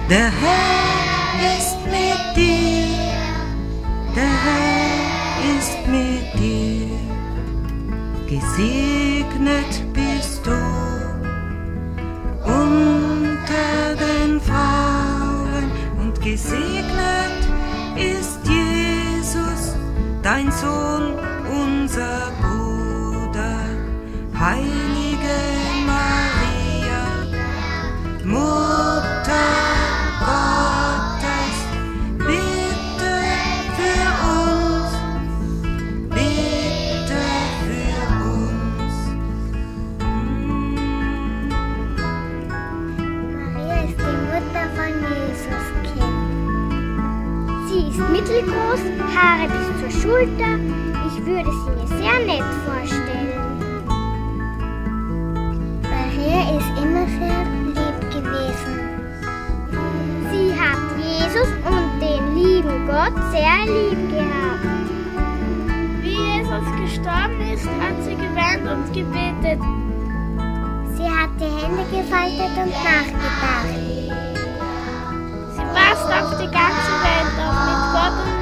Der Herr ist mit dir, der Herr ist mit dir. Gesegnet bist du unter den Frauen und gesegnet ist Jesus, dein Sohn, unser Bruder. Heilige Maria, Mutter Gottes, bitte für uns, bitte für uns. Maria ist die Mutter von Jesuskind. Sie ist mittelgroß, Haare bis zur Schulter. Ich würde sie mir sehr nett vorstellen. Maria ist immer sehr lieb gewesen. Sie hat Jesus und den lieben Gott sehr lieb gehabt. Wie Jesus gestorben ist, hat sie geweint und gebetet. Sie hat die Hände gefaltet und nachgedacht. Sie passt auf die ganze Welt auf mit Gott und